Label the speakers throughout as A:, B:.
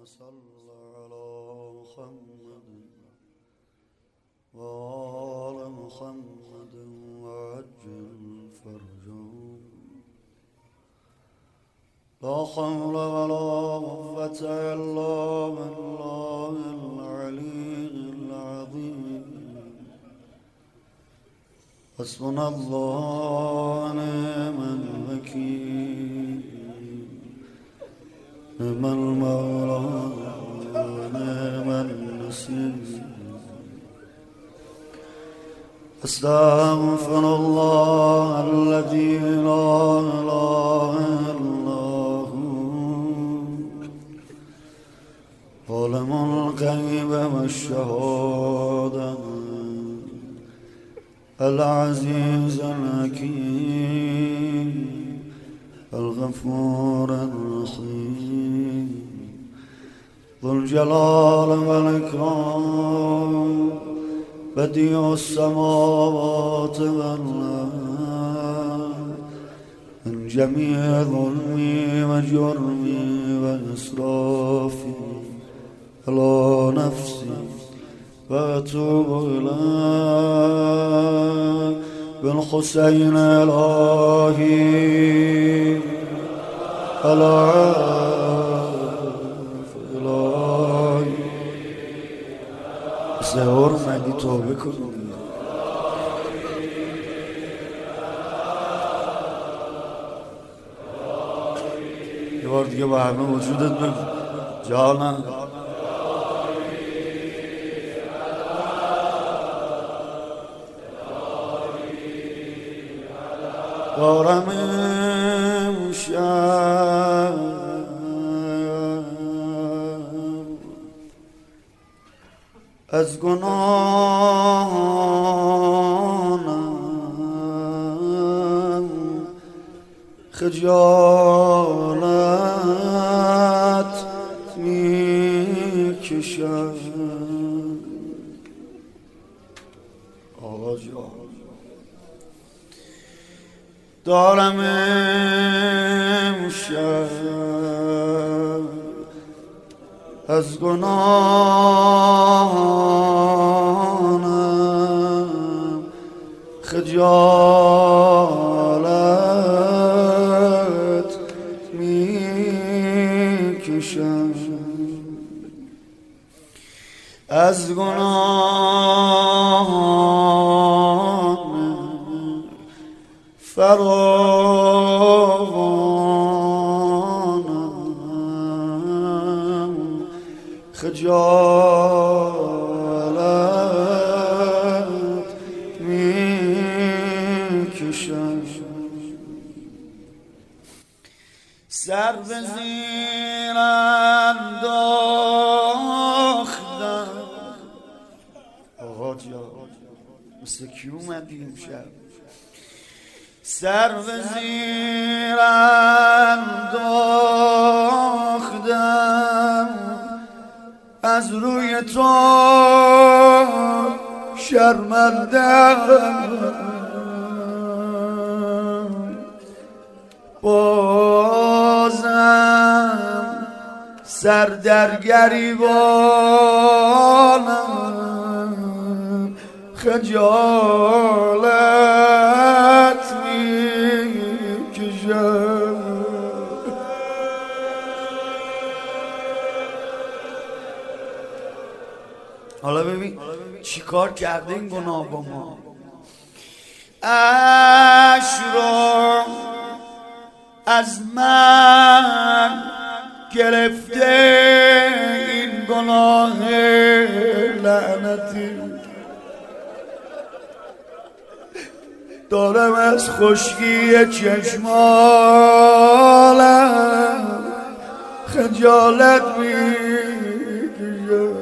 A: صل على محمد وآل محمد وعجل فرجهم لا حول ولا قوة إلا بالله العلي العظيم حسبنا الله ونعم الوكيل نعم المولى ونعم النصير أستغفر الله الذي لا إله إلا هو عالم الغيب والشهادة العزيز الحكيم الغفور الرحيم ذو الجلال والإكرام بديع السماوات والأرض من جميع ظلمي وجرمي وإسرافي على نفسي وأتوب إليه بالحسين إلهي إلهي زهور مدی توبه کنم یه بار دیگه با همه وجودت بگو جانم دارم امشب از گناهانم خجالت میکشم آقا جان دارم امشب از گناهانم خجالت میکشم از گناهانم فراوانم خجالت میکشم سر به زیر انداختم آقا جان مثل کی اومدی امشب سر به زیر انداختم از روی تو شرمندم بازم سر در گریبانم خجالت میکشم حالا ببین چی کار کرده این گناه با ما اش رو از من گرفته این گناه لعنتی دارم از خشکی چشمانم خجالت میکشم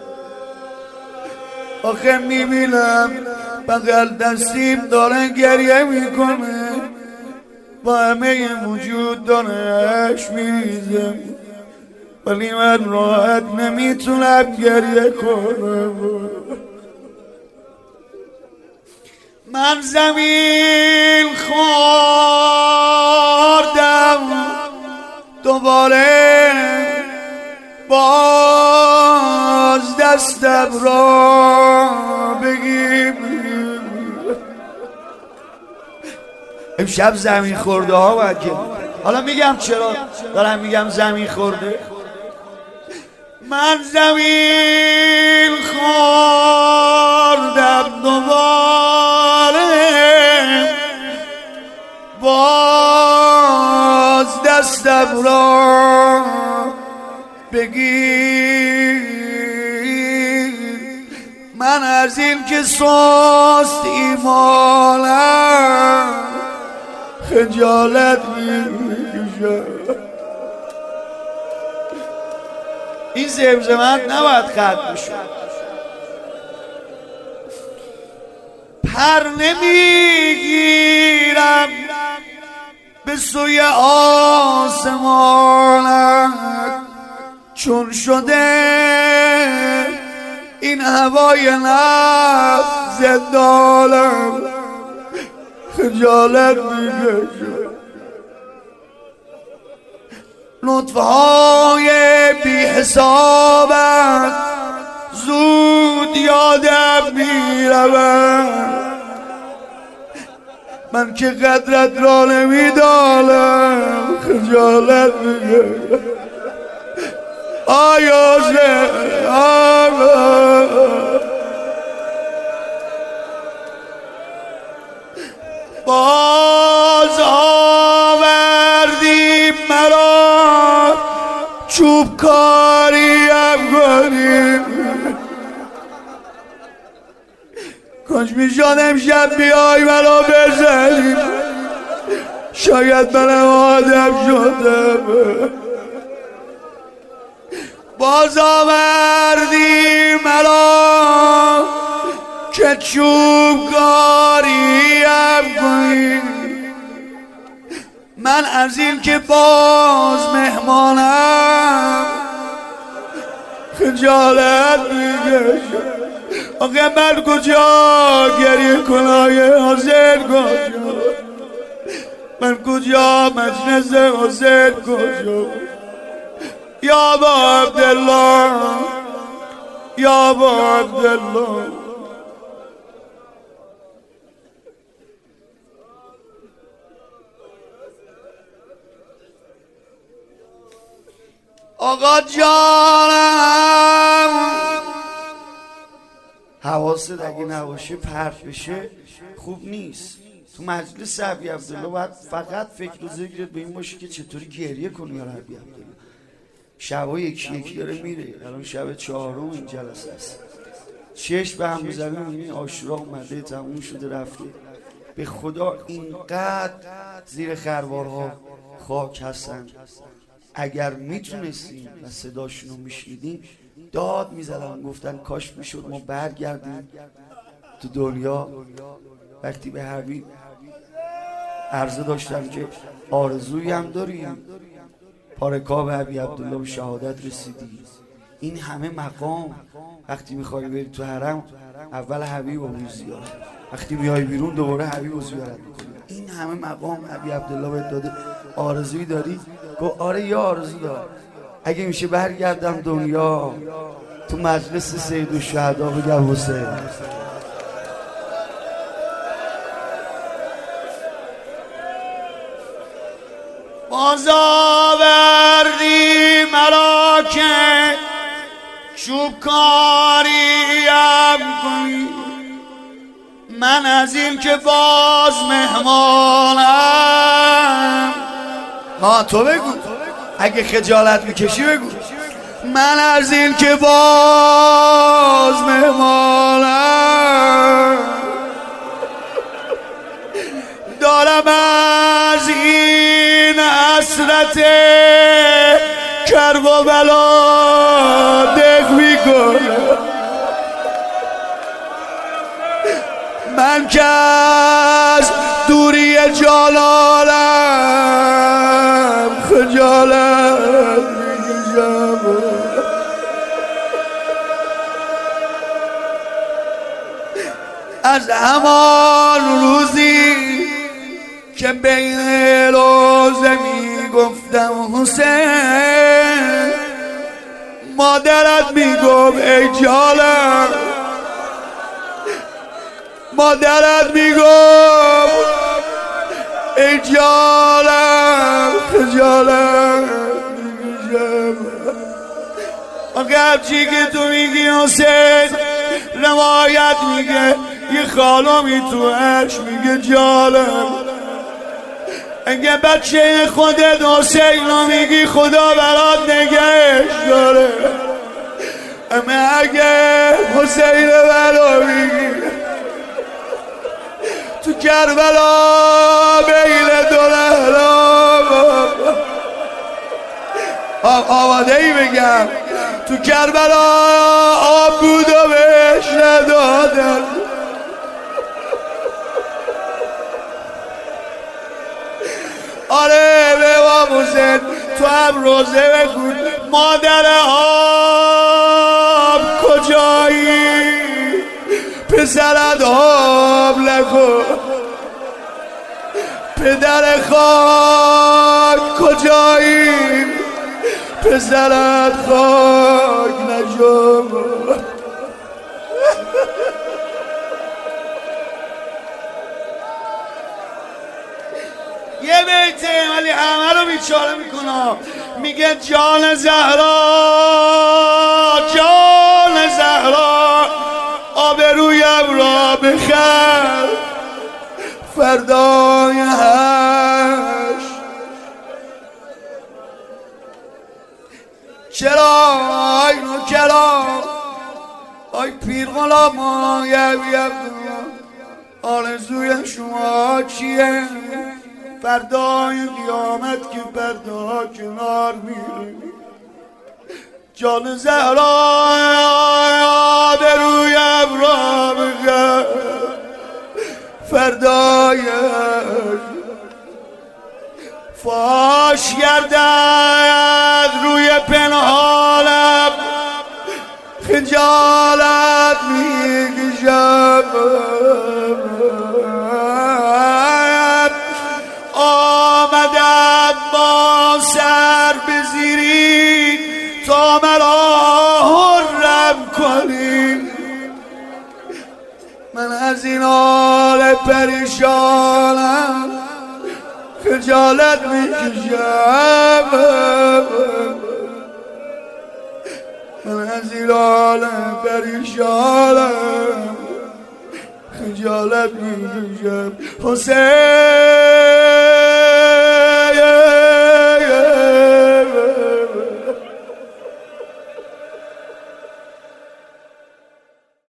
A: آخه میبینم بغل دستیم داره گریه میکنه با همه وجود داره اشک میریزم ولی من راحت نمیتونم گریه کنم من زمین خوردم دوباره باز دستم را بگیر. امشب زمین خورده ها باید که حالا میگم چرا دارم میگم زمین خورده. من زمین خوردم دوباره، باز دستم را بگیر. من از این که سست ایمانم خجالت میکشم. این زمزمت نباید ختم شد. پر نمیگیرم به سوی آسمانم، چون شده این هوای نفس زندانم خجالت میکشم. لطفهای بی حسابت زود یادم میرود، من که قدرت را نمیدانم خجالت میکشم. آیا باز آوردی مرا چوب کاریم کنیم. کاش میشد امشب بیای مرا بزنی، شاید منم آدم شدم. باز آوردی مرا که چوب کاریم کنی. من از این که باز مهمانم خجالت میکشم. آخه من کجا گریه کنای حسین کجا، من کجا مجلس حسین کجا. یا با عبدالله یا با عبدالله. آقا جانم حواست اگه نباشه پرت بشه خوب نیست. تو مجلس عبی عبدالله باید فقط فکر و ذکرت به این باشه که چطوری گریه کنی. یا عبی عبدالله شبا یکی یکی داره میره. الان شب 4 این جلسه است. چشم به هم بزنه میبینی عاشورا اومده تموم شده رفته. به خدا اینقدر زیر خروارها خاک هستن. اگر میتونستیم و صداشونو میشنیدیم داد میزدن گفتن کاش میشد ما برگردیم تو دنیا. وقتی به حبیب عرضه داشتم که آرزویی هم داریم، پارکاب حبیب عبدالله به شهادت رسیدی. این همه مقام وقتی میخوای بری تو حرم اول حبیب رو زیارت، وقتی میای بیرون دوباره حبیب رو زیارت میکنی. این همه مقام حبیب عبدالله بهت داده. آرزویی داری؟ گفت آره یه آرزو دارم، اگه میشه برگردم دنیا تو مجلس سید الشهدا بگم حسین. باز آوردی مرا که چوب کاریم کنی. من از این که باز مهمانم. ها تو بگو اگه خجالت میکشی بگو. من از این که باز مهمانم دارم از این حسرت کرب و بلا دق میکنم. من که از دوری جلالم خجالت میکشم. از همان روزی که بین روزه میگفتم حسین مادرت میگم ای جانم، مادرت میگم ای جانم، خجالت میکشم. آخه هرچی که تو میگی حسین روایت میگه یه خالومی تو عرش میگه جانم. اگه بچه خودت حسین رو میگی خدا برات نگهش داره، اما اگه حسین برا میگی تو کربلا بین دو لحظه آماده ای بگم تو کربلا آب بود و بهش ندادن. آره به امام حسین تو هم روزه بخون. مادر آب کجایی؟ پسرت آب نکن. پدر خاک کجایی؟ پسرت خاک نشو. یه بیته ولی همه رو بیچاره میکنم. میگه جان زهرا، جان زهرا آبرویم را بخر فردای هش. چرا اینو چرا آی پیر غلام آرزوی شما چیه؟ فردای قیامت که پردا کنار میره جان زهرا به رویم را بگه فردای فاش گردد روی پنهانم خجالت میکشم. آمدم با سر بزیرید تا مرا حرم کنید. من از این حال پریشانم خجالت میکشم. من از این حال پریشانم خجالت میکشم. حسین